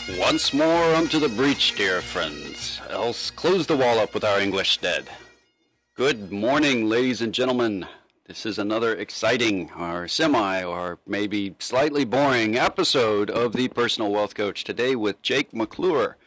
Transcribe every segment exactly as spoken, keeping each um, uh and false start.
Once more unto the breach, dear friends, else close the wall up with our English dead. Good morning, ladies and gentlemen. This is another exciting, or semi, or maybe slightly boring episode of the Personal Wealth Coach, today with Jake McClure.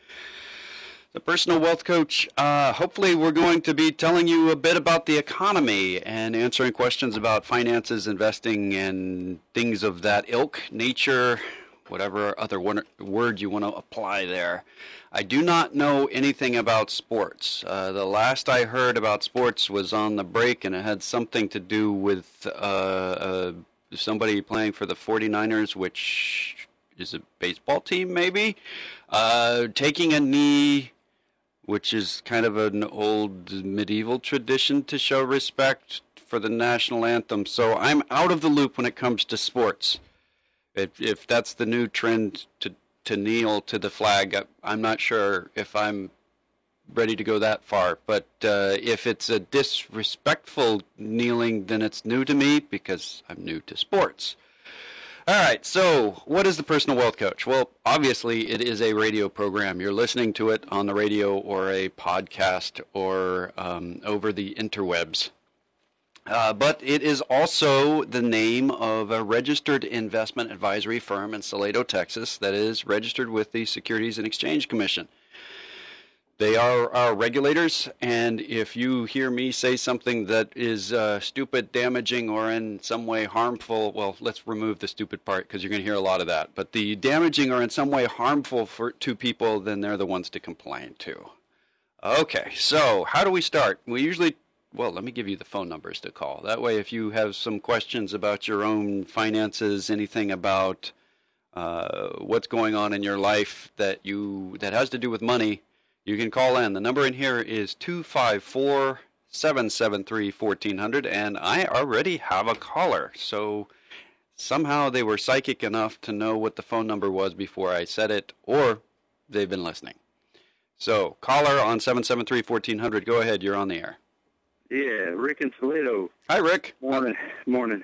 The Personal Wealth Coach, uh, hopefully we're going to be telling you a bit about the economy and answering questions about finances, investing, and things of that ilk, nature, whatever other word you want to apply there. I do not know anything about sports. Uh, the last I heard about sports was on the break, and it had something to do with uh, uh, somebody playing for the forty-niners, which is a baseball team maybe, uh, taking a knee, which is kind of an old medieval tradition to show respect for the national anthem. So I'm out of the loop when it comes to sports. If, if that's the new trend to, to kneel to the flag, I'm not sure if I'm ready to go that far. But uh, if it's a disrespectful kneeling, then it's new to me because I'm new to sports. All right, so what is the Personal Wealth Coach? Well, obviously it is a radio program. You're listening to it on the radio or a podcast or um, over the interwebs. Uh, but it is also the name of a registered investment advisory firm in Salado, Texas, that is registered with the Securities and Exchange Commission. They are our regulators, and if you hear me say something that is uh, stupid, damaging, or in some way harmful, well, let's remove the stupid part because you're going to hear a lot of that. But the damaging or in some way harmful for to people, then they're the ones to complain to. Okay, so how do we start? We usually Well, let me give you the phone numbers to call. That way, if you have some questions about your own finances, anything about uh, what's going on in your life that you that has to do with money, you can call in. The number in here is two five four, seven seven three, one four zero zero, and I already have a caller. So somehow they were psychic enough to know what the phone number was before I said it, or they've been listening. So, caller on seven seven three, one four zero zero, go ahead, you're on the air. Yeah, Rick in Toledo. Hi, Rick. Morning. Morning.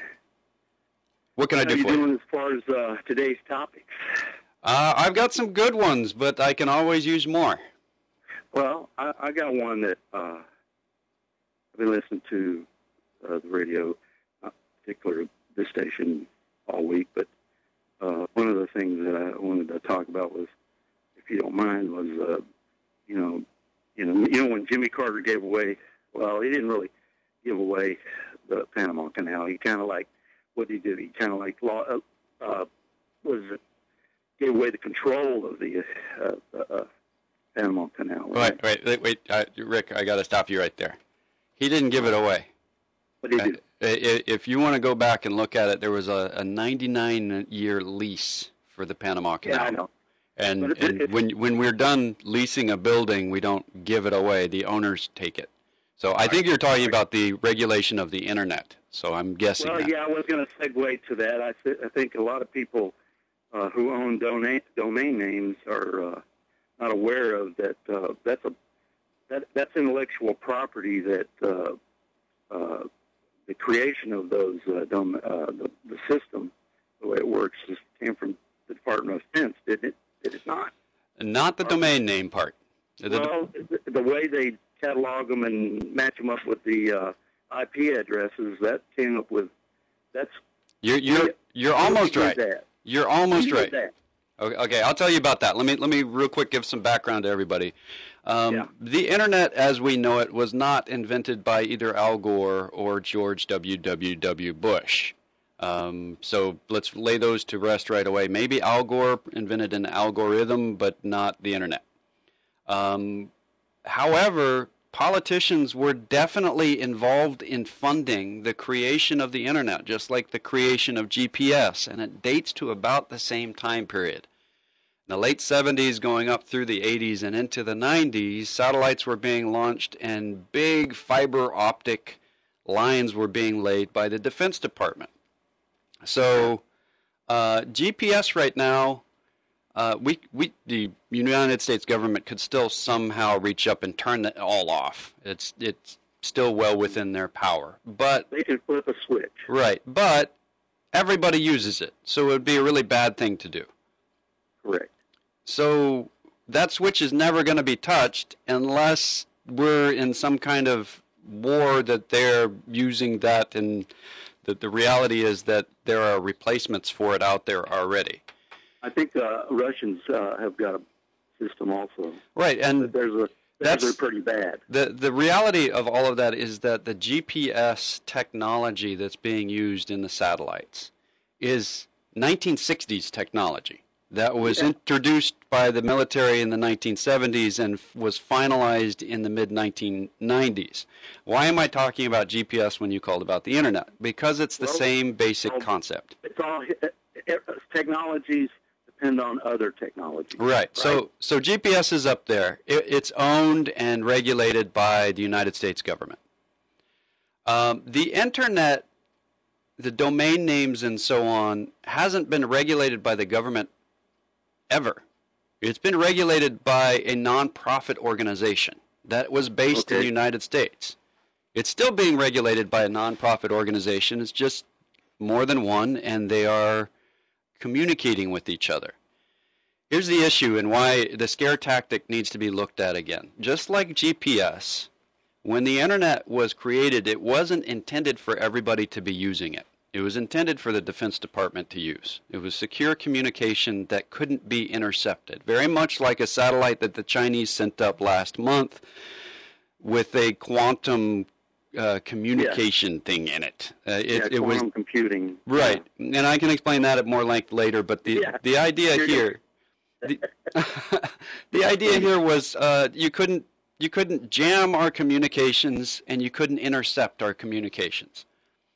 What can How I do you for you? doing as far as uh, today's topics? Uh, I've got some good ones, but I can always use more. Well, I, I got one that uh, I've been listening to uh, the radio, not particularly this station all week, but uh, one of the things that I wanted to talk about was, if you don't mind, was uh, you know, you know, you know when Jimmy Carter gave away. Well, he didn't really give away the Panama Canal. He kind of like, what did he do? He kind of like, uh, uh, was it, gave away the control of the uh, uh, Panama Canal. Right? Wait, wait, wait, uh, Rick, I got to stop you right there. He didn't give it away. What did he do? Uh, if you want to go back and look at it, there was a, a ninety-nine year lease for the Panama Canal. Yeah, I know. And, it, and it, when when we're done leasing a building, we don't give it away. The owners take it. So I think you're talking about the regulation of the Internet. So I'm guessing Well, that. yeah, I was going to segue to that. I, th- I think a lot of people uh, who own dona- domain names are uh, not aware of that. Uh, that's a that that's intellectual property. That uh, uh, the creation of those uh, dom- uh, the, the system, the way it works, just came from the Department of Defense, didn't it? Did it not? Not the domain name part. The Well, the, the way they catalog them and match them up with the uh, I P addresses, that came up with, that's... You're you're you're almost right. That? You're almost Who right. did that? Okay, okay, I'll tell you about that. Let me let me real quick give some background to everybody. Um, Yeah. The Internet, as we know it, was not invented by either Al Gore or George W. W. W. Bush. Um, so let's lay those to rest right away. Maybe Al Gore invented an algorithm, but not the Internet. Um, however, politicians were definitely involved in funding the creation of the Internet, just like the creation of G P S, and it dates to about the same time period. In the late seventies, going up through the eighties and into the nineties, satellites were being launched and big fiber optic lines were being laid by the Defense Department. So uh, G P S right now, uh, we we the United States government could still somehow reach up and turn it all off. It's it's still well within their power. But They can flip a switch. right, but everybody uses it, so it would be a really bad thing to do. Correct. So that switch is never going to be touched unless we're in some kind of war that they're using that, and the, the reality is that there are replacements for it out there already. I think uh, Russians uh, have got a system also. Right, and but there's a that's are pretty bad. The the reality of all of that is that the G P S technology that's being used in the satellites is nineteen sixties technology that was yeah. introduced by the military in the nineteen seventies and was finalized in the mid nineteen nineties. Why am I talking about G P S when you called about the internet? Because it's the well, same basic well, concept. It's all technologies depend on other technologies. Right. right. So so G P S is up there. It, it's owned and regulated by the United States government. Um, the internet, the domain names and so on, hasn't been regulated by the government ever. It's been regulated by a nonprofit organization that was based okay. in the United States. It's still being regulated by a nonprofit organization. It's just more than one, and they are communicating with each other. Here's the issue and why the scare tactic needs to be looked at again. Just like G P S, when the internet was created, it wasn't intended for everybody to be using it. It was intended for the Defense Department to use. It was secure communication that couldn't be intercepted, very much like a satellite that the Chinese sent up last month with a quantum Uh, communication yeah. thing in it. Uh, it, yeah, it was quantum computing. Right, yeah. and I can explain that at more length later. But the yeah. the idea You're here, the, the idea here was uh, you couldn't you couldn't jam our communications and you couldn't intercept our communications.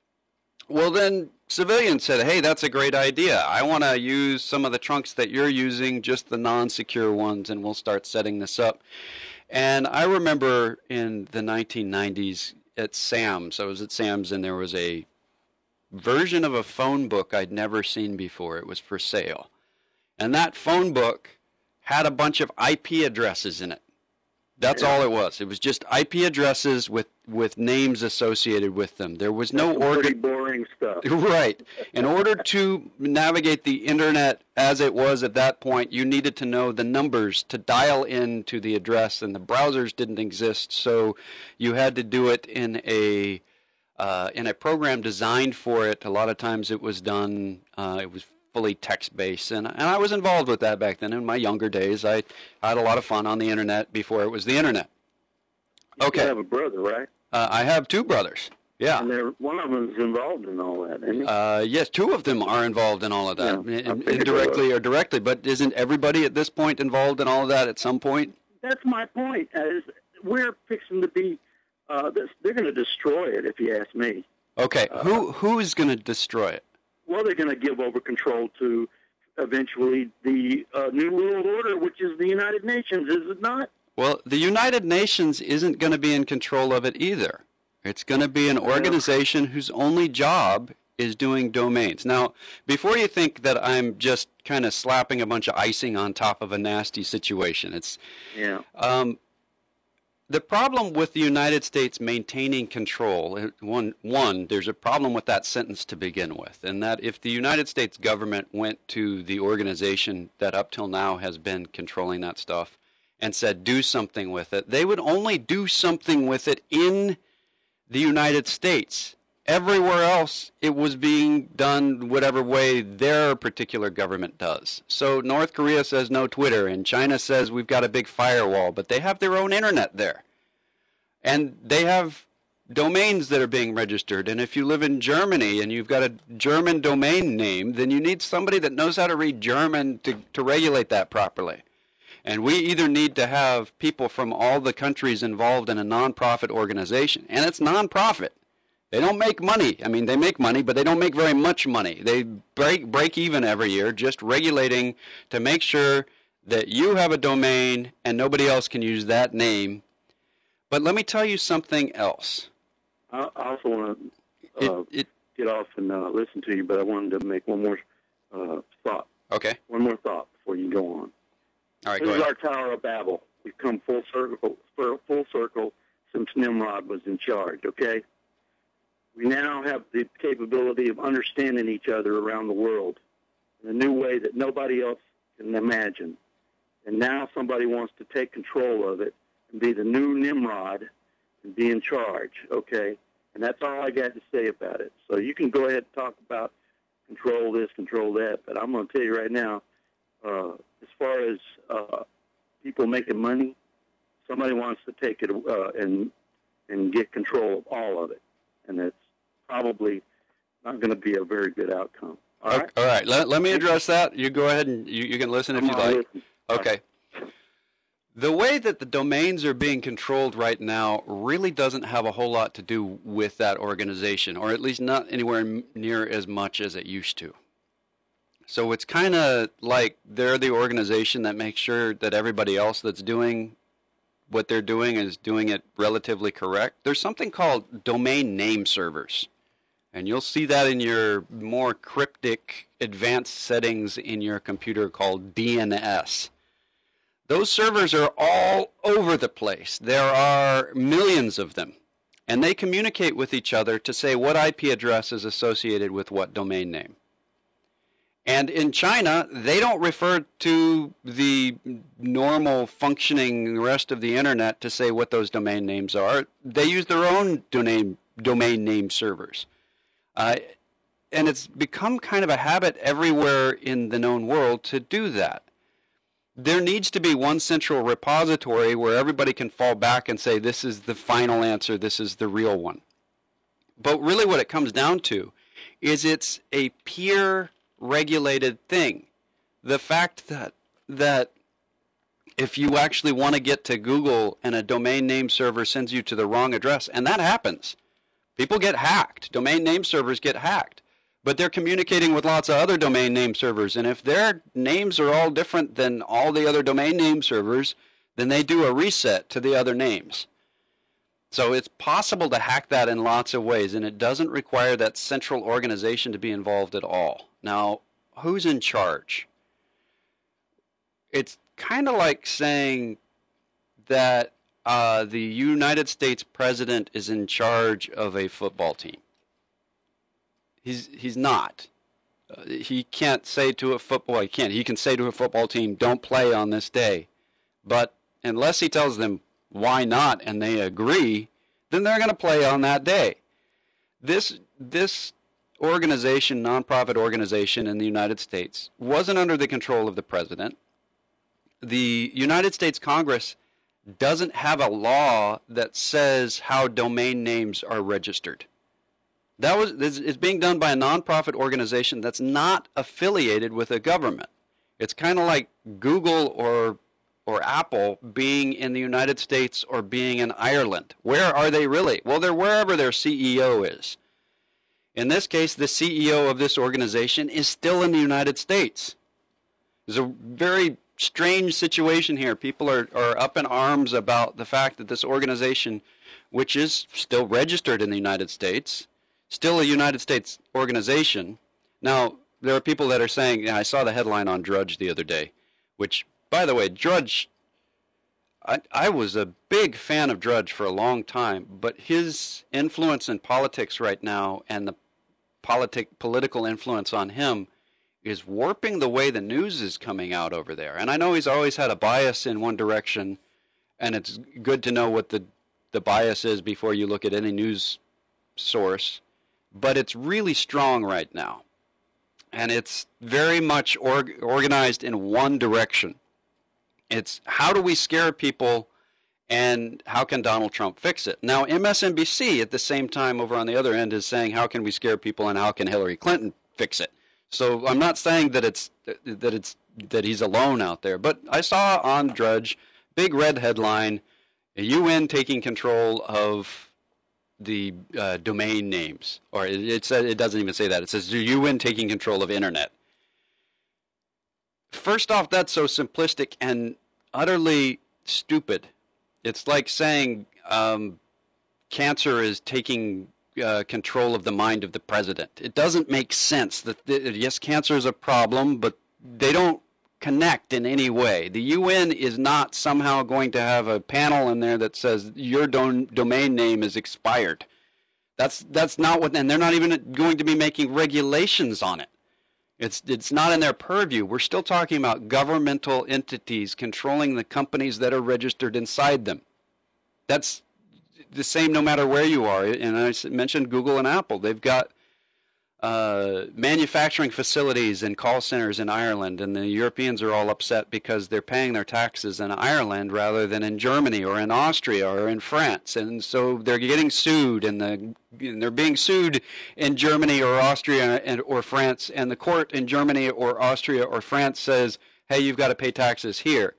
Well, then civilians said, "Hey, that's a great idea. I want to use some of the trunks that you're using, just the non-secure ones, and we'll start setting this up." And I remember in the nineteen nineties. At Sam's. I was at Sam's and there was a version of a phone book I'd never seen before. It was for sale. And that phone book had a bunch of I P addresses in it. That's yeah. all it was. It was just I P addresses with, with names associated with them. There was no order. Pretty boring stuff. Right. In order to navigate the internet as it was at that point, you needed to know the numbers to dial in to the address, and the browsers didn't exist, so you had to do it in a uh, in a program designed for it. A lot of times it was done. Uh, it was fully text-based, and, and I was involved with that back then. In my younger days, I, I had a lot of fun on the internet before it was the internet. You okay. have a brother, right? Uh, I have two brothers. Yeah. And they're, one of them is involved in all that, isn't he? Uh, yes, two of them are involved in all of that, yeah, in, indirectly or directly. But isn't everybody at this point involved in all of that at some point? That's my point. Is we're fixing to be. Uh, this, they're going to destroy it, if you ask me. Okay. Uh, who who is going to destroy it? Well, they're going to give over control to eventually the uh, New World Order, which is the United Nations, is it not? Well, the United Nations isn't going to be in control of it either. It's going to be an organization whose only job is doing domains. Now, before you think that I'm just kind of slapping a bunch of icing on top of a nasty situation, it's yeah. Um, the problem with the United States maintaining control, one, one, there's a problem with that sentence to begin with, and that if the United States government went to the organization that up till now has been controlling that stuff and said, do something with it, they would only do something with it in the United States. Everywhere else, it was being done whatever way their particular government does. So North Korea says no Twitter, and China says we've got a big firewall, but they have their own internet there. And they have domains that are being registered. And if you live in Germany and you've got a German domain name, then you need somebody that knows how to read German to, to regulate that properly. And we either need to have people from all the countries involved in a nonprofit organization, and it's nonprofit. They don't make money. I mean, they make money, but they don't make very much money. They break break even every year just regulating to make sure that you have a domain and nobody else can use that name. But let me tell you something else. I also want to uh, it, it, get off and uh, listen to you, but I wanted to make one more uh, thought. Okay. One more thought before you go on. All right, this go is ahead. our Tower of Babel. We've come full circle, full circle since Nimrod was in charge, okay? We now have the capability of understanding each other around the world in a new way that nobody else can imagine. and now somebody wants to take control of it and be the new Nimrod and be in charge, okay? And that's all I got to say about it. So you can go ahead and talk about control this, control that, but I'm going to tell you right now, uh, as far as uh, people making money, somebody wants to take it uh, and and get control of all of it, and it's probably not going to be a very good outcome. All right. All right. Let, let me address that. You go ahead and you, you can listen if I'm you gonna like. listen. Okay. The way that the domains are being controlled right now really doesn't have a whole lot to do with that organization, or at least not anywhere m- near as much as it used to. So it's kind of like they're the organization that makes sure that everybody else that's doing what they're doing is doing it relatively correct. There's something called domain name servers, and you'll see that in your more cryptic advanced settings in your computer called D N S. Those servers are all over the place. There are millions of them, and they communicate with each other to say what I P address is associated with what domain name. And in China, they don't refer to the normal functioning rest of the internet to say what those domain names are. They use their own domain, domain name servers. Uh, and it's become kind of a habit everywhere in the known world to do that. There needs to be one central repository where everybody can fall back and say, this is the final answer, this is the real one. But really what it comes down to is it's a peer regulated thing. The fact that that if you actually want to get to Google and a domain name server sends you to the wrong address, and that happens. People get hacked. Domain name servers get hacked. But they're communicating with lots of other domain name servers, and if their names are all different than all the other domain name servers, then they do a reset to the other names. So it's possible to hack that in lots of ways, and it doesn't require that central organization to be involved at all. Now, who's in charge? It's kind of like saying that uh, the United States president is in charge of a football team. He's he's not. Uh, he can't say to a football, he can't. He can say to a football team, don't play on this day. But unless he tells them why not and they agree, then they're going to play on that day. This this organization, nonprofit organization in the United States, wasn't under the control of the president. The United States Congress doesn't have a law that says how domain names are registered. That was it's being done by a nonprofit organization that's not affiliated with a government. It's kind of like Google or or Apple being in the United States or being in Ireland. Where are they really? Well, they're wherever their C E O is. In this case, the C E O of this organization is still in the United States. There's a very strange situation here. People are, are up in arms about the fact that this organization, which is still registered in the United States, still a United States organization. Now, there are people that are saying, yeah, I saw the headline on Drudge the other day, which, by the way, Drudge, I, I was a big fan of Drudge for a long time, but his influence in politics right now and the politic, political influence on him is warping the way the news is coming out over there. And I know he's always had a bias in one direction, and it's good to know what the, the bias is before you look at any news source. But it's really strong right now. And it's very much org- organized in one direction. It's how do we scare people and how can Donald Trump fix it? Now, M S N B C at the same time over on the other end is saying how can we scare people and how can Hillary Clinton fix it? So I'm not saying that it's that it's that he's alone out there, but I saw on Drudge, big red headline, U N taking control of the uh, domain names, or it, it said it doesn't even say that. It says the U N taking control of internet. First off, that's so simplistic and utterly stupid. It's like saying um, cancer is taking uh, control of the mind of the president. It doesn't make sense. That the, yes, cancer is a problem, but they don't connect in any way. The U N is not somehow going to have a panel in there that says your don- domain name is expired. That's that's not what, and they're not even going to be making regulations on it. It's it's not in their purview. We're still talking about governmental entities controlling the companies that are registered inside them. That's the same no matter where you are. And I mentioned Google and Apple. They've got uh, manufacturing facilities and call centers in Ireland, and the Europeans are all upset because they're paying their taxes in Ireland rather than in Germany or in Austria or in France. And so they're getting sued, and, the, and they're being sued in Germany or Austria and, or France, and the court in Germany or Austria or France says, hey, you've got to pay taxes here.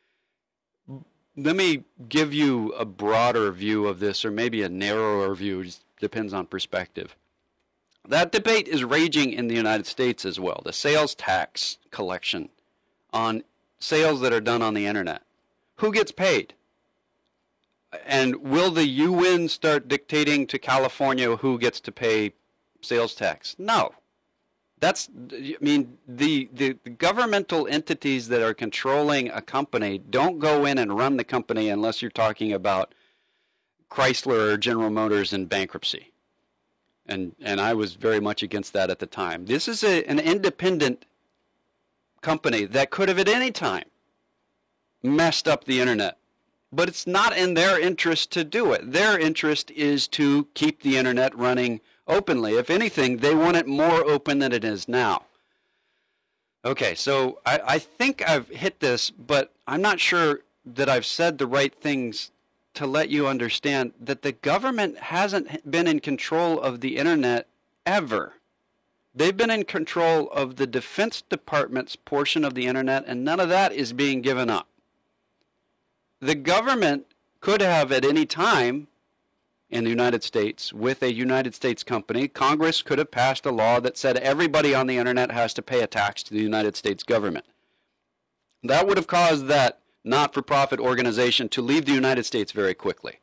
Let me give you a broader view of this, or maybe a narrower view, just depends on perspective. That debate is raging in the United States as well, the sales tax collection on sales that are done on the internet. Who gets paid? And will the U N start dictating to California who gets to pay sales tax? No. That's, I mean, the, the, the governmental entities that are controlling a company don't go in and run the company unless you're talking about Chrysler or General Motors in bankruptcy. And and I was very much against that at the time. This is a, an independent company that could have at any time messed up the internet. But it's not in their interest to do it. Their interest is to keep the internet running openly. If anything, they want it more open than it is now. Okay, so I, I think I've hit this, but I'm not sure that I've said the right things to let you understand that the government hasn't been in control of the internet ever. They've been in control of the Defense Department's portion of the internet, and none of that is being given up. The government could have at any time in the United States, with a United States company, Congress could have passed a law that said everybody on the internet has to pay a tax to the United States government. That would have caused that not-for-profit organization to leave the United States very quickly.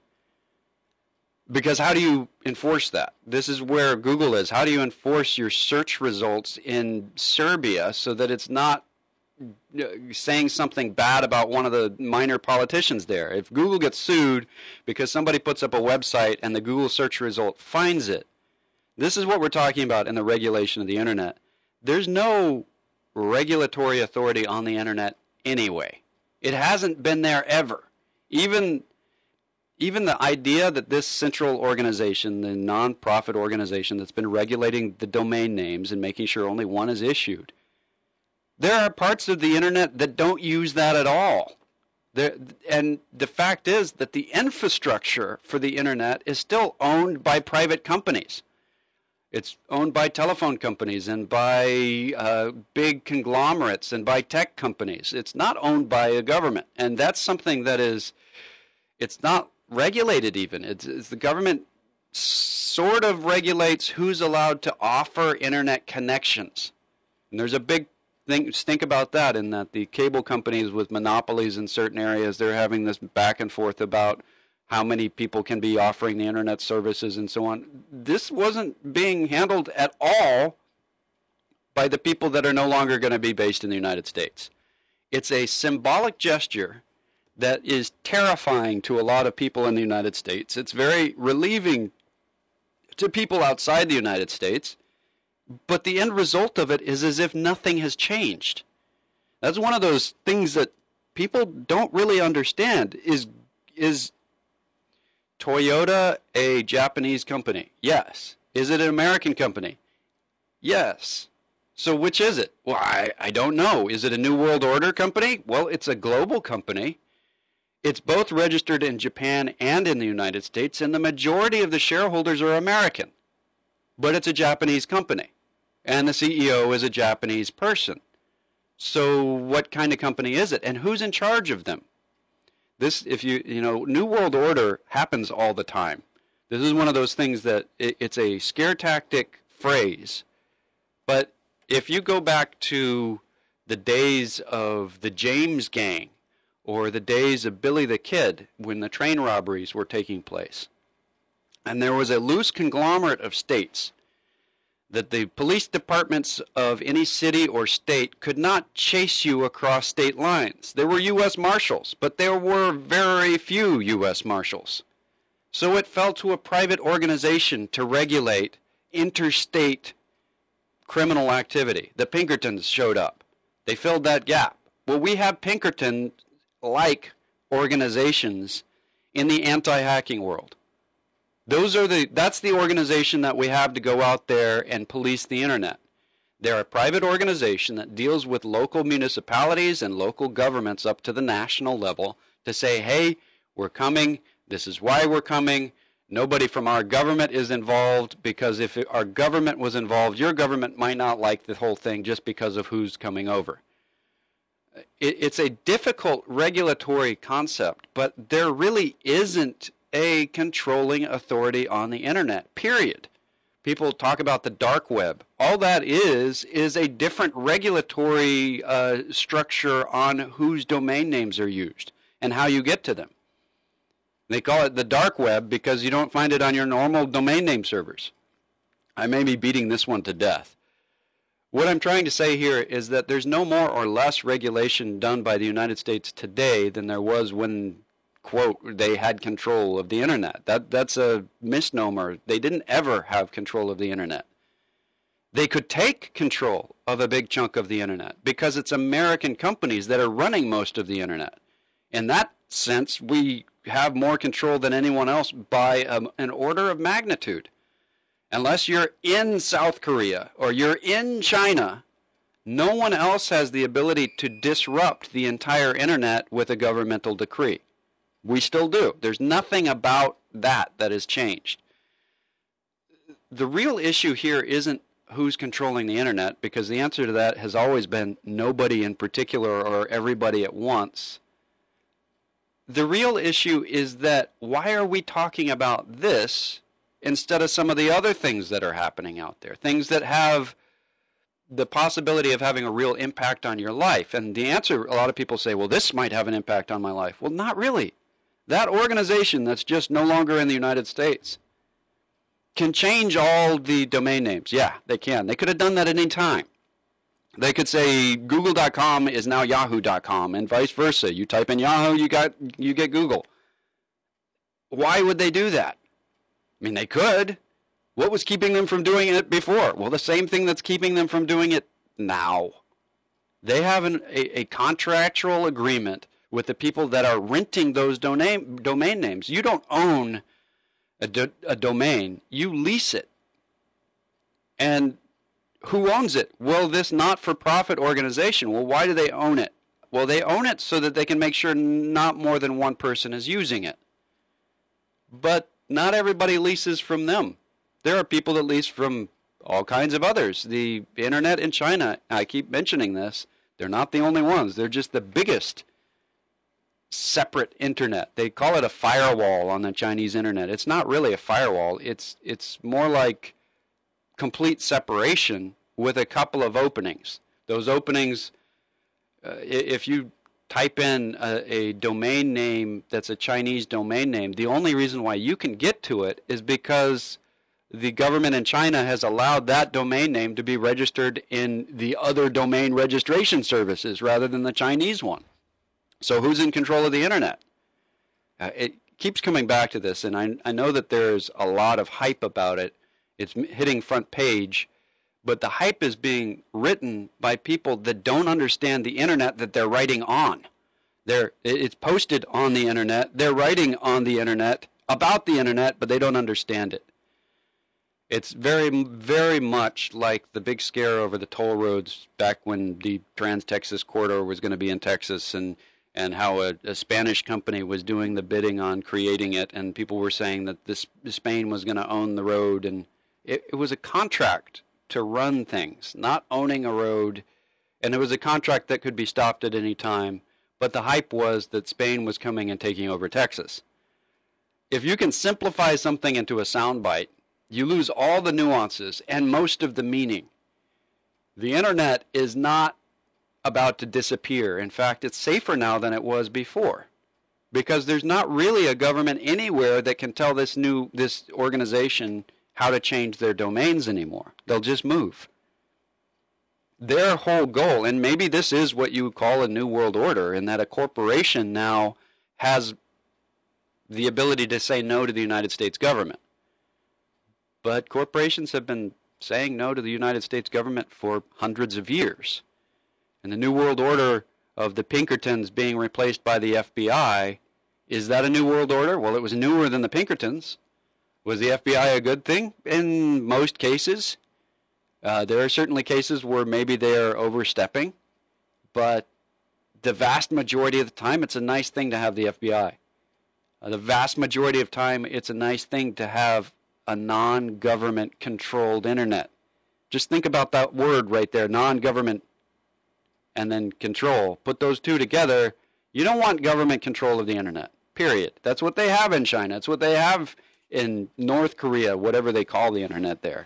Because how do you enforce that? This is where Google is. How do you enforce your search results in Serbia so that it's not saying something bad about one of the minor politicians there? If Google gets sued because somebody puts up a website and the Google search result finds it, this is what we're talking about in the regulation of the internet. There's no regulatory authority on the internet anyway. It hasn't been there ever. Even, even the idea that this central organization, the non-profit organization that's been regulating the domain names and making sure only one is issued, there are parts of the internet that don't use that at all. There, and the fact is that the infrastructure for the internet is still owned by private companies. It's owned by telephone companies and by uh, big conglomerates and by tech companies. It's not owned by a government. And that's something that is, it's not regulated even. It's, it's the government sort of regulates who's allowed to offer internet connections. And there's a big thing, think about that, in that the cable companies with monopolies in certain areas, they're having this back and forth about how many people can be offering the internet services and so on. This wasn't being handled at all by the people that are no longer going to be based in the United States. It's a symbolic gesture that is terrifying to a lot of people in the United States. It's very relieving to people outside the United States, but the end result of it is as if nothing has changed. That's one of those things that people don't really understand. Is is Toyota a Japanese company? Yes. Is it an American company? Yes. So which is it? Well, I, I don't know. Is it a New World Order company? Well, it's a global company. It's both registered in Japan and in the United States, and the majority of the shareholders are American. But it's a Japanese company, and the C E O is a Japanese person. So what kind of company is it, and who's in charge of them? This, if you, you know, New World Order happens all the time. This is one of those things that it, it's a scare tactic phrase. But if you go back to the days of the James Gang or the days of Billy the Kid when the train robberies were taking place, and there was a loose conglomerate of states that the police departments of any city or state could not chase you across state lines. There were U S Marshals, but there were very few U S Marshals. So it fell to a private organization to regulate interstate criminal activity. The Pinkertons showed up. They filled that gap. Well, we have Pinkerton-like organizations in the anti-hacking world. Those are the, that's the organization that we have to go out there and police the internet. They're a private organization that deals with local municipalities and local governments up to the national level to say, hey, we're coming, this is why we're coming, nobody from our government is involved, because if our government was involved, your government might not like the whole thing just because of who's coming over. It, it's a difficult regulatory concept, but there really isn't a controlling authority on the internet, period. People talk about the dark web. All that is is a different regulatory uh, structure on whose domain names are used and how you get to them. They call it the dark web because you don't find it on your normal domain name servers. I may be beating this one to death. What I'm trying to say here is that there's no more or less regulation done by the United States today than there was when, quote, they had control of the internet. That that's a misnomer. They didn't ever have control of the internet. They could take control of a big chunk of the internet because it's American companies that are running most of the internet. In that sense, we have more control than anyone else by um, an order of magnitude. Unless you're in South Korea or you're in China, no one else has the ability to disrupt the entire internet with a governmental decree. We still do. There's nothing about that that has changed. The real issue here isn't who's controlling the internet, because the answer to that has always been nobody in particular or everybody at once. The real issue is that why are we talking about this instead of some of the other things that are happening out there, things that have the possibility of having a real impact on your life? And the answer, a lot of people say, well, this might have an impact on my life. Well, not really. That organization that's just no longer in the United States can change all the domain names. Yeah, they can. They could have done that at any time. They could say google dot com is now yahoo dot com and vice versa. You type in Yahoo, you got you get Google. Why would they do that? I mean, they could. What was keeping them from doing it before? Well, the same thing that's keeping them from doing it now. They have an, a, a contractual agreement with the people that are renting those domain, domain names. You don't own a, do, a domain. You lease it. And who owns it? Well, this not-for-profit organization. Well, why do they own it? Well, they own it so that they can make sure not more than one person is using it. But not everybody leases from them. There are people that lease from all kinds of others. The internet in China, I keep mentioning this, they're not the only ones. They're just the biggest separate internet. They call it a firewall on the Chinese internet. It's not really a firewall. It's it's more like complete separation with a couple of openings. Those openings, uh, if you type in a, a domain name that's a Chinese domain name, the only reason why you can get to it is because the government in China has allowed that domain name to be registered in the other domain registration services rather than the Chinese one. So who's in control of the internet? Uh, it keeps coming back to this, and I, I know that there's a lot of hype about it. It's hitting front page, but the hype is being written by people that don't understand the internet that they're writing on. They're, it's posted on the internet. They're writing on the internet about the internet, but they don't understand it. It's very, very much like the big scare over the toll roads back when the Trans-Texas Corridor was going to be in Texas, and and how a, a Spanish company was doing the bidding on creating it, and people were saying that this Spain was going to own the road, and it, it was a contract to run things, not owning a road, and it was a contract that could be stopped at any time, but the hype was that Spain was coming and taking over Texas. If you can simplify something into a soundbite, you lose all the nuances and most of the meaning. The internet is not about to disappear. In fact, it's safer now than it was before, because there's not really a government anywhere that can tell this new this organization how to change their domains anymore. They'll just move. Their whole goal, and maybe this is what you would call a new world order, in that a corporation now has the ability to say no to the United States government. But corporations have been saying no to the United States government for hundreds of years. And the New World Order of the Pinkertons being replaced by the F B I, is that a New World Order? Well, it was newer than the Pinkertons. Was the F B I a good thing? In most cases. Uh, there are certainly cases where maybe they are overstepping, but the vast majority of the time, it's a nice thing to have the F B I. Uh, the vast majority of time, it's a nice thing to have a non-government controlled internet. Just think about that word right there, non-government and then control. Put those two together. You don't want government control of the internet, period. That's what they have in China. That's what they have in North Korea, whatever they call the internet there.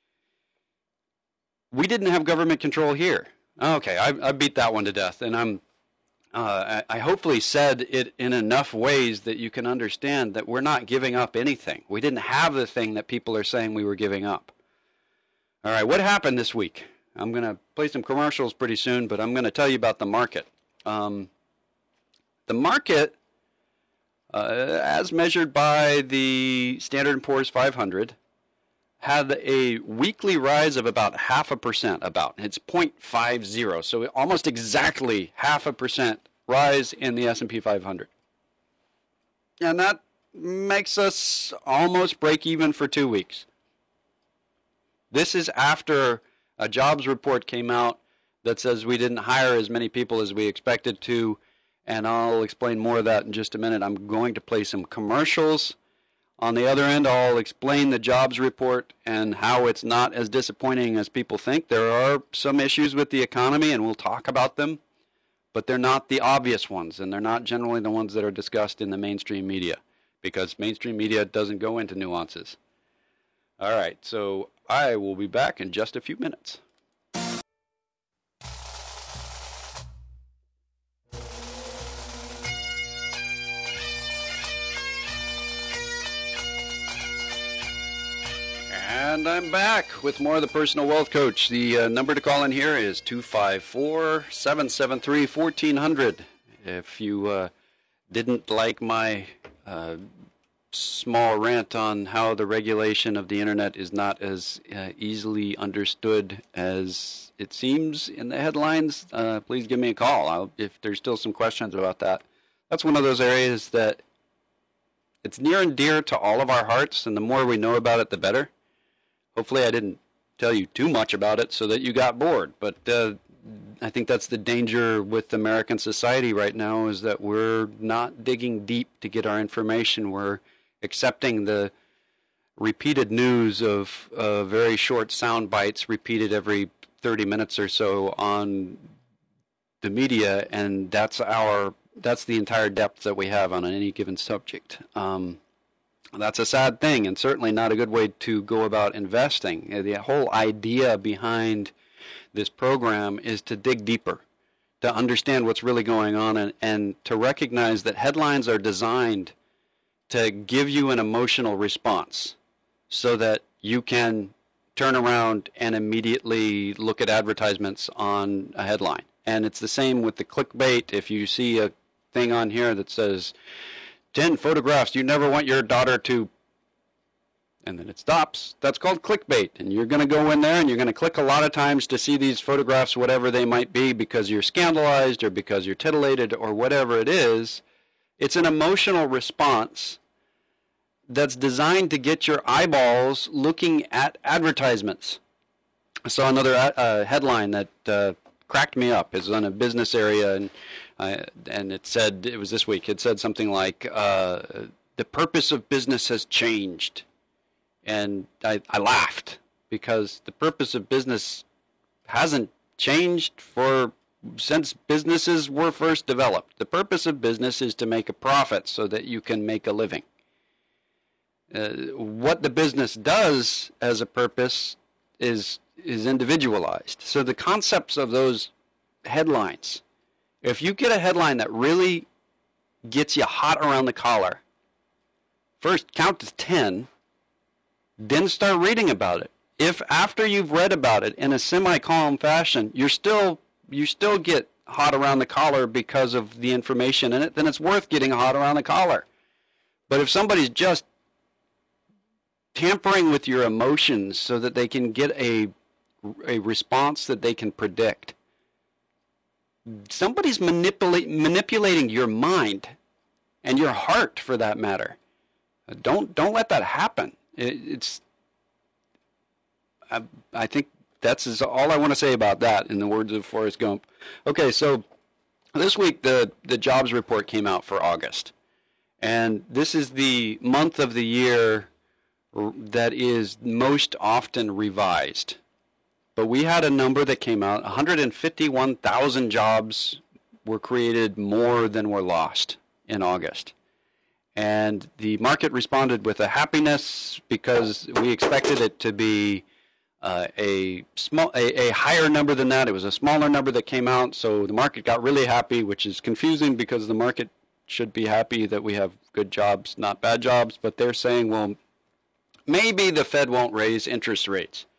We didn't have government control here. Okay, I, I beat that one to death, and I'm Uh, I, I hopefully said it in enough ways that you can understand that we're not giving up anything. We didn't have the thing that people are saying we were giving up. All right, what happened this week? I'm going to play some commercials pretty soon, but I'm going to tell you about the market. Um, the market, uh, as measured by the Standard and Poor's five hundred, had a weekly rise of about half a percent, about. It's zero point five zero, so almost exactly half a percent rise in the S and P five hundred. And that makes us almost break even for two weeks. This is after a jobs report came out that says we didn't hire as many people as we expected to, and I'll explain more of that in just a minute. I'm going to play some commercials. On the other end, I'll explain the jobs report and how it's not as disappointing as people think. There are some issues with the economy, and we'll talk about them, but they're not the obvious ones, and they're not generally the ones that are discussed in the mainstream media, because mainstream media doesn't go into nuances. All right, so I will be back in just a few minutes. And I'm back with more of the Personal Wealth Coach. The uh, number to call in here is two five four, seven seven three, one four zero zero. If you uh, didn't like my uh, small rant on how the regulation of the internet is not as uh, easily understood as it seems in the headlines, uh, please give me a call I'll, if there's still some questions about that. That's one of those areas that it's near and dear to all of our hearts, and the more we know about it, the better. Hopefully I didn't tell you too much about it so that you got bored, but uh, I think that's the danger with American society right now, is that we're not digging deep to get our information. We're accepting the repeated news of uh, very short sound bites repeated every thirty minutes or so on the media, and that's our that's the entire depth that we have on any given subject. Um, That's a sad thing, and certainly not a good way to go about investing. The whole idea behind this program is to dig deeper, to understand what's really going on, and, and to recognize that headlines are designed to give you an emotional response so that you can turn around and immediately look at advertisements on a headline. And it's the same with the clickbait. If you see a thing on here that says, ten photographs you never want your daughter to, and then it stops, that's called clickbait. And you're going to go in there and you're going to click a lot of times to see these photographs, whatever they might be, because you're scandalized or because you're titillated or whatever it is. It's an emotional response that's designed to get your eyeballs looking at advertisements. I saw another uh, headline that uh, cracked me up. It's on a business area, and Uh, and it said, it was this week, it said something like, uh, the purpose of business has changed. And I, I laughed, because the purpose of business hasn't changed for since businesses were first developed. The purpose of business is to make a profit so that you can make a living. Uh, what the business does as a purpose is is individualized. So the concepts of those headlines, if you get a headline that really gets you hot around the collar, first count to ten, then start reading about it. If after you've read about it in a semi-calm fashion, you're still you still get hot around the collar because of the information in it, then it's worth getting hot around the collar. But if somebody's just tampering with your emotions so that they can get a, a response that they can predict. Somebody's manipulate, manipulating your mind and your heart, for that matter. Don't don't let that happen. It, it's I, I think that's is all I want to say about that, in the words of Forrest Gump. Okay, so this week the the jobs report came out for August, and this is the month of the year that is most often revised. But we had a number that came out, one hundred fifty-one thousand jobs were created more than were lost in August. And the market responded with a happiness because we expected it to be uh, a small, a, a higher number than that. It was a smaller number that came out, so the market got really happy, which is confusing because the market should be happy that we have good jobs, not bad jobs. But they're saying, well, maybe the Fed won't raise interest rates.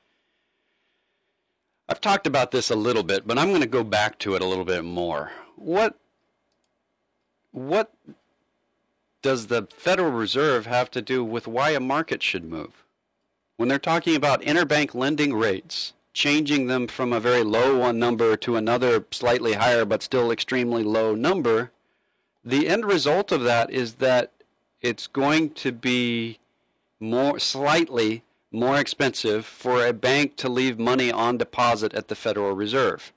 I've talked about this a little bit, but I'm going to go back to it a little bit more. What, what does the Federal Reserve have to do with why a market should move? When they're talking about interbank lending rates, changing them from a very low one number to another slightly higher but still extremely low number, the end result of that is that it's going to be more slightly more expensive for a bank to leave money on deposit at the Federal Reserve.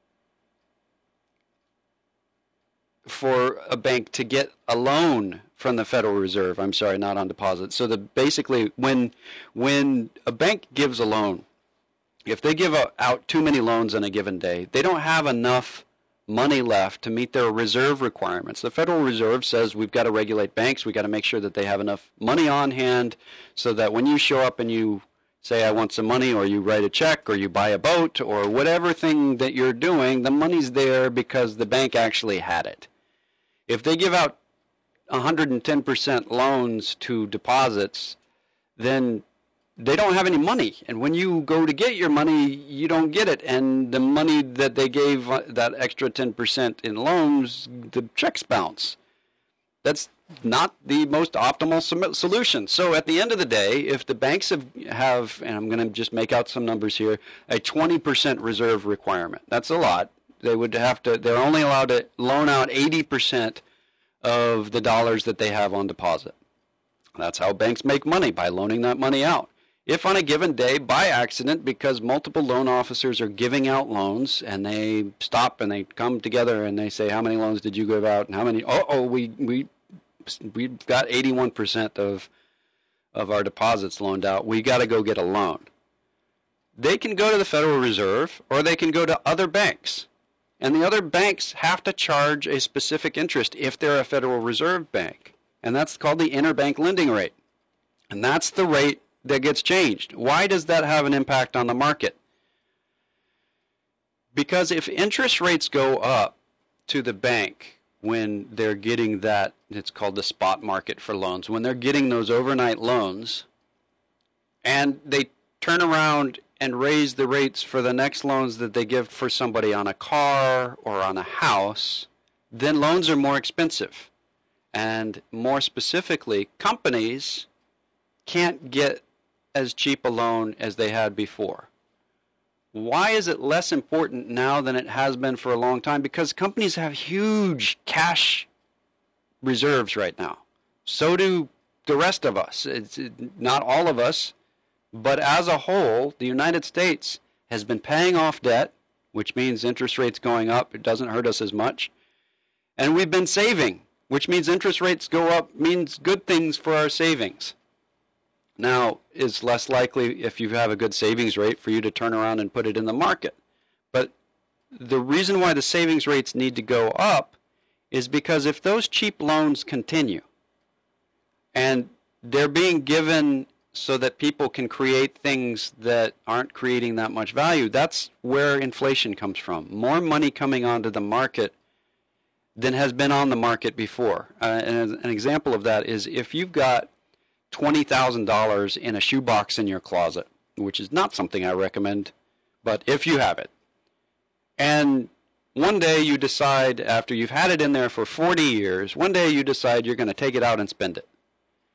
For a bank to get a loan from the Federal Reserve, I'm sorry, not on deposit. So the basically, when when a bank gives a loan, if they give out too many loans in a given day, they don't have enough money left to meet their reserve requirements. The Federal Reserve says we've got to regulate banks. We've got to make sure that they have enough money on hand so that when you show up and you say, I want some money, or you write a check, or you buy a boat, or whatever thing that you're doing, the money's there because the bank actually had it. If they give out one hundred ten percent loans to deposits, then they don't have any money. And when you go to get your money, you don't get it. And the money that they gave, that extra ten percent in loans, the checks bounce. That's not the most optimal solution. So at the end of the day, if the banks have, have and I'm going to just make out some numbers here, a twenty percent reserve requirement. That's a lot. They would have to, they're only allowed to loan out eighty percent of the dollars that they have on deposit. That's how banks make money, by loaning that money out. If on a given day, by accident, because multiple loan officers are giving out loans, and they stop and they come together and they say, how many loans did you give out, and how many, oh, oh we, we, we've got eighty-one percent of, of our deposits loaned out, we got to go get a loan. They can go to the Federal Reserve, or they can go to other banks. And the other banks have to charge a specific interest if they're a Federal Reserve bank. And that's called the interbank lending rate. And that's the rate that gets changed. Why does that have an impact on the market? Because if interest rates go up to the bank when they're getting that, it's called the spot market for loans, when they're getting those overnight loans, and they turn around and raise the rates for the next loans that they give for somebody on a car or on a house, then loans are more expensive. And more specifically, companies can't get as cheap a loan as they had before. Why is it less important now than it has been for a long time? Because companies have huge cash reserves right now. So do the rest of us. It's not all of us. But as a whole, the United States has been paying off debt, which means interest rates going up. It doesn't hurt us as much. And we've been saving, which means interest rates go up means good things for our savings. Now, it's less likely if you have a good savings rate for you to turn around and put it in the market. But the reason why the savings rates need to go up is because if those cheap loans continue and they're being given so that people can create things that aren't creating that much value, that's where inflation comes from. More money coming onto the market than has been on the market before. Uh, and an example of that is if you've got twenty thousand dollars in a shoebox in your closet, which is not something I recommend, but if you have it, and one day you decide, after you've had it in there for forty years, one day you decide you're going to take it out and spend it.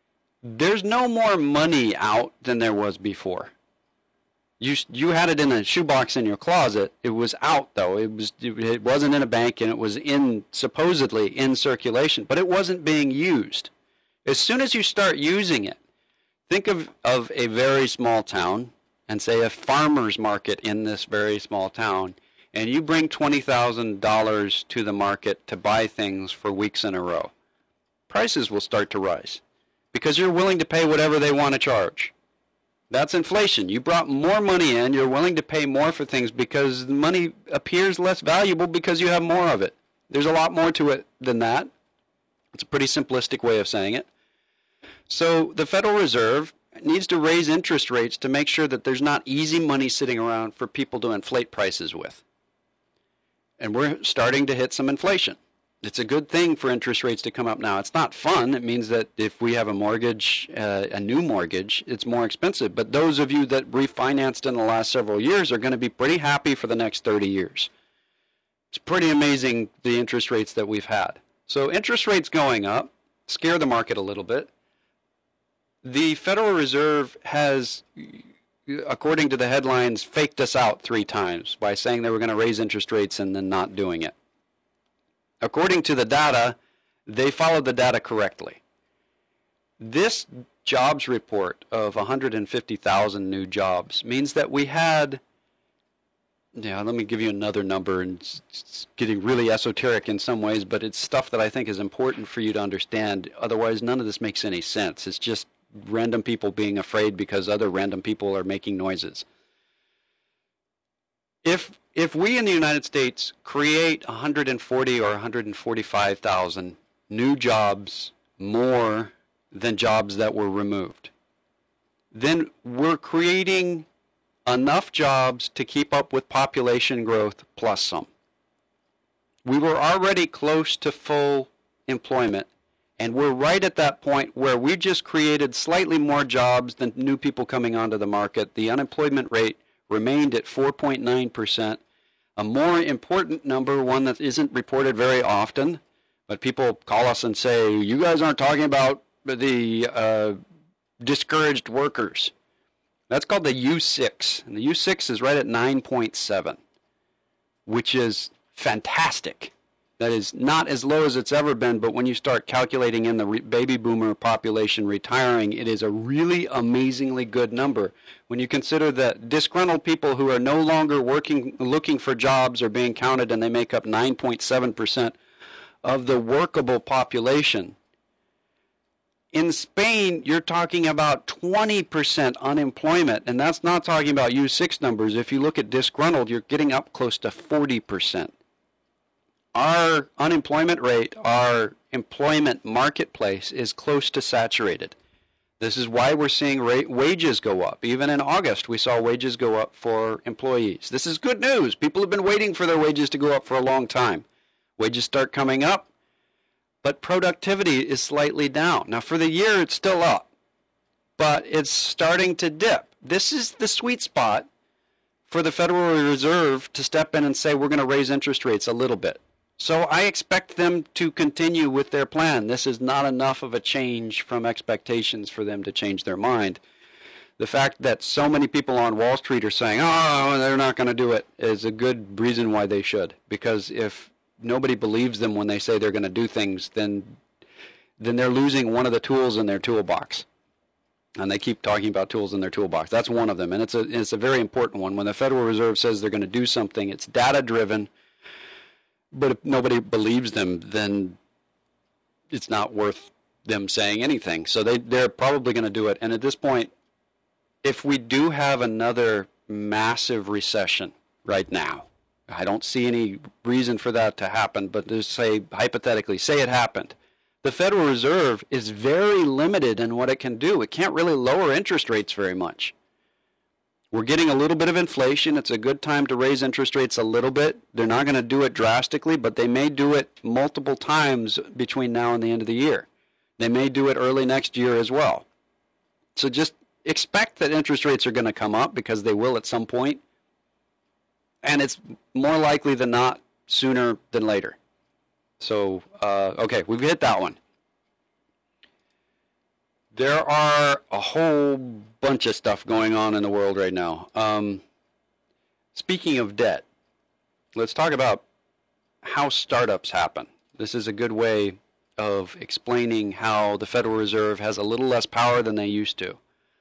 there's no more money out than there was before. You you had it in a shoebox in your closet. It was out though. It was it wasn't in a bank, and it was in supposedly in circulation, but it wasn't being used. As soon as you start using it, think of of a very small town and say a farmer's market in this very small town, and you bring twenty thousand dollars to the market to buy things for weeks in a row. Prices will start to rise because you're willing to pay whatever they want to charge. That's inflation. You brought more money in. You're willing to pay more for things because money appears less valuable because you have more of it. There's a lot more to it than that. It's a pretty simplistic way of saying it. So the Federal Reserve needs to raise interest rates to make sure that there's not easy money sitting around for people to inflate prices with. And we're starting to hit some inflation. It's a good thing for interest rates to come up now. It's not fun. It means that if we have a mortgage, uh, a new mortgage, it's more expensive. But those of you that refinanced in the last several years are going to be pretty happy for the next thirty years. It's pretty amazing the interest rates that we've had. So interest rates going up scare the market a little bit. The Federal Reserve has, according to the headlines, faked us out three times by saying they were going to raise interest rates and then not doing it. According to the data, they followed the data correctly. This jobs report of one hundred fifty thousand new jobs means that we had, yeah, let me give you another number, and it's getting really esoteric in some ways, but it's stuff that I think is important for you to understand. Otherwise, none of this makes any sense. It's just random people being afraid because other random people are making noises. If If we in the United States create one hundred forty or one hundred forty-five thousand new jobs more than jobs that were removed, then we're creating enough jobs to keep up with population growth plus some. We were already close to full employment, and we're right at that point where we just created slightly more jobs than new people coming onto the market. The unemployment rate remained at four point nine percent. A more important number, one that isn't reported very often, but people call us and say, you guys aren't talking about the uh, discouraged workers. That's called the U six, and the U six is right at nine point seven, which is fantastic. That is not as low as it's ever been, but when you start calculating in the re- baby boomer population retiring, it is a really amazingly good number. When you consider that disgruntled people who are no longer working, looking for jobs are being counted, and they make up nine point seven percent of the workable population. In Spain, you're talking about twenty percent unemployment, and that's not talking about U six numbers. If you look at disgruntled, you're getting up close to forty percent. Our unemployment rate, our employment marketplace is close to saturated. This is why we're seeing rate, wages go up. Even in August, we saw wages go up for employees. This is good news. People have been waiting for their wages to go up for a long time. Wages start coming up, but productivity is slightly down. Now, for the year, it's still up, but it's starting to dip. This is the sweet spot for the Federal Reserve to step in and say, we're going to raise interest rates a little bit. So I expect them to continue with their plan. This is not enough of a change from expectations for them to change their mind. The fact that so many people on Wall Street are saying, oh, they're not going to do it, is a good reason why they should. Because if nobody believes them when they say they're going to do things, then then they're losing one of the tools in their toolbox. And they keep talking about tools in their toolbox. That's one of them, and it's a it's a very important one. When the Federal Reserve says they're going to do something, it's data-driven. But if nobody believes them, then it's not worth them saying anything. So they, they're probably going to do it. And at this point, if we do have another massive recession right now, I don't see any reason for that to happen, but just say, hypothetically, say it happened. The Federal Reserve is very limited in what it can do. It can't really lower interest rates very much. We're getting a little bit of inflation. It's a good time to raise interest rates a little bit. They're not going to do it drastically, but they may do it multiple times between now and the end of the year. They may do it early next year as well. So just expect that interest rates are going to come up, because they will at some point. And it's more likely than not sooner than later. So, uh, okay, we've hit that one. There are a whole bunch of stuff going on in the world right now. Um, speaking of debt, let's talk about how startups happen. This is a good way of explaining how the Federal Reserve has a little less power than they used to.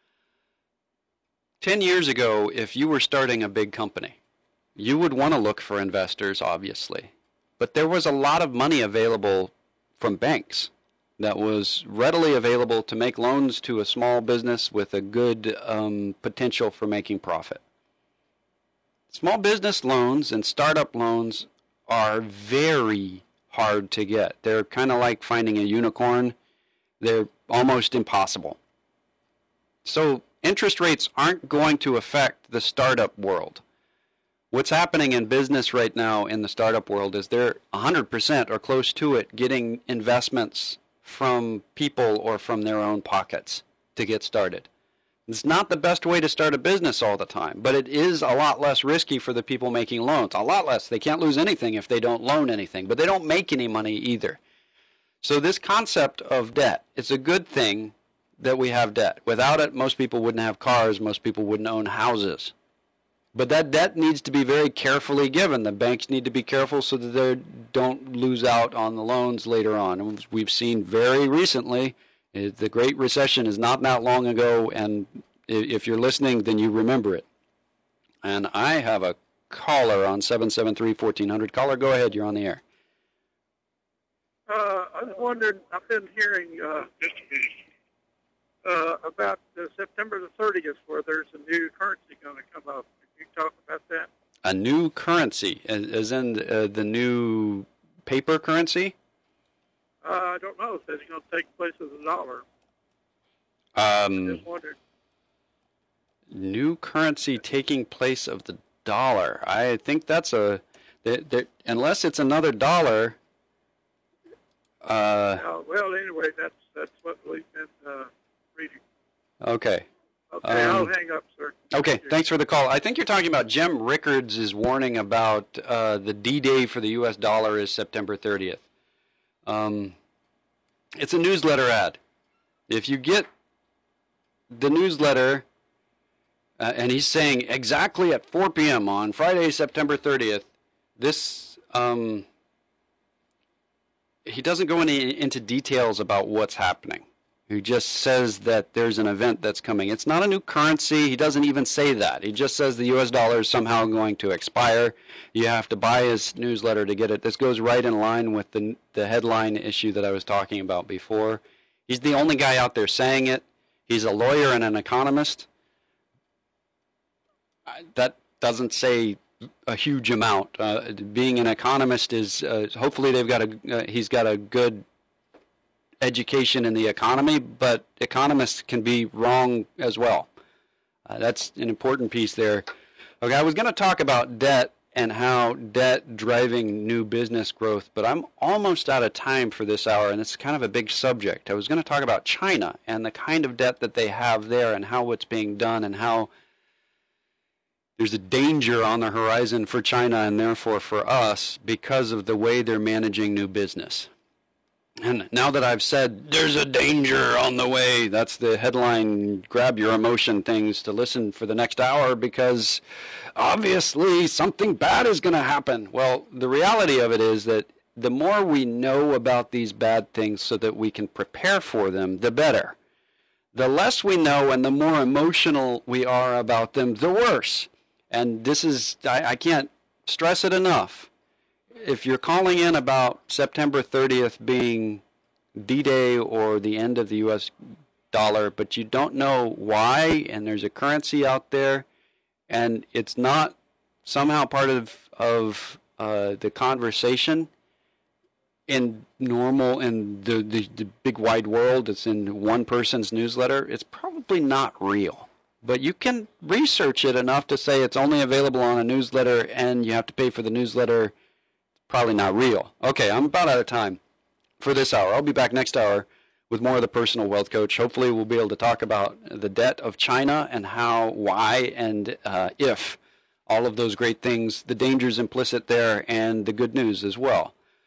Ten years ago, if you were starting a big company, you would want to look for investors, obviously. But there was a lot of money available from banks that was readily available to make loans to a small business with a good um, potential for making profit. Small business loans and startup loans are very hard to get. They're kind of like finding a unicorn. They're almost impossible. So interest rates aren't going to affect the startup world. What's happening in business right now in the startup world is they're one hundred percent or close to it getting investments from people or from their own pockets to get started. It's not the best way to start a business all the time, but it is a lot less risky for the people making loans. A lot less. They can't lose anything if they don't loan anything, but they don't make any money either. So this concept of debt, it's a good thing that we have debt. Without it, most people wouldn't have cars, most people wouldn't own houses. But that debt needs to be very carefully given. The banks need to be careful so that they don't lose out on the loans later on. And we've seen very recently, the Great Recession is not that long ago, and if you're listening, then you remember it. And I have a caller on seven seven three, one four zero zero. Caller, go ahead. You're on the air. Uh, I was wondering, I've been hearing uh, just a minute, uh, about uh, September the thirtieth, where there's a new currency going to come up. Can you talk about that? A new currency, as in uh, the new paper currency? Uh, I don't know. It says it's going to take place of the dollar. Um, I just wondered. New currency taking place of the dollar. I think that's a, they, they, unless it's another dollar. Uh, uh, well, anyway, that's that's what we've been uh, reading. Okay. Okay, um, I'll hang up, sir. Okay, thanks for the call. I think you're talking about Jim Rickards is warning about uh, the D-Day for the U S dollar is September thirtieth. Um, it's a newsletter ad. If you get the newsletter, uh, and he's saying exactly at four p.m. on Friday, September thirtieth, this, um, he doesn't go any, into details about what's happening. He just says that there's an event that's coming. It's not a new currency. He doesn't even say that. He just says the U S dollar is somehow going to expire. You have to buy his newsletter to get it. This goes right in line with the the headline issue that I was talking about before. He's the only guy out there saying it. He's a lawyer and an economist. That doesn't say a huge amount. Uh, being an economist is uh, hopefully they've got a uh, he's got a good education in the economy, but economists can be wrong as well. Uh, that's an important piece there. Okay, I was going to talk about debt and how debt driving new business growth, but I'm almost out of time for this hour, and it's kind of a big subject. I was going to talk about China and the kind of debt that they have there and how it's being done and how there's a danger on the horizon for China and therefore for us because of the way they're managing new business. And now that I've said there's a danger on the way, that's the headline, grab your emotion things to listen for the next hour because obviously something bad is going to happen. Well, the reality of it is that the more we know about these bad things so that we can prepare for them, the better. The less we know and the more emotional we are about them, the worse. And this is, I, I can't stress it enough. If you're calling in about September thirtieth being D-Day or the end of the U S dollar, but you don't know why, and there's a currency out there, and it's not somehow part of of uh, the conversation in normal in the, the the big wide world, it's in one person's newsletter, it's probably not real. But you can research it enough to say it's only available on a newsletter and you have to pay for the newsletter. Probably not real. Okay, I'm about out of time for this hour. I'll be back next hour with more of the Personal Wealth Coach. Hopefully we'll be able to talk about the debt of China and how, why, and uh, if all of those great things, the dangers implicit there and the good news as well.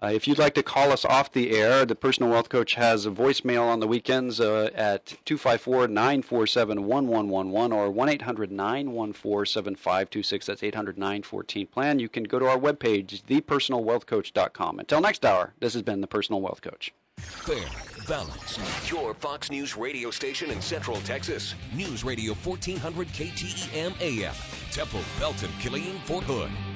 Uh, if you'd like to call us off the air, the Personal Wealth Coach has a voicemail on the weekends uh, at two five four, nine four seven, one one one one or one eight hundred, nine one four, seven five two six. That's eight hundred, nine one four, plan. You can go to our webpage, the personal wealth coach dot com. Until next hour, this has been the Personal Wealth Coach. Fair, balanced. Your Fox News radio station in Central Texas. News Radio fourteen hundred K T E M A M. Temple, Belton, Killeen, Fort Hood.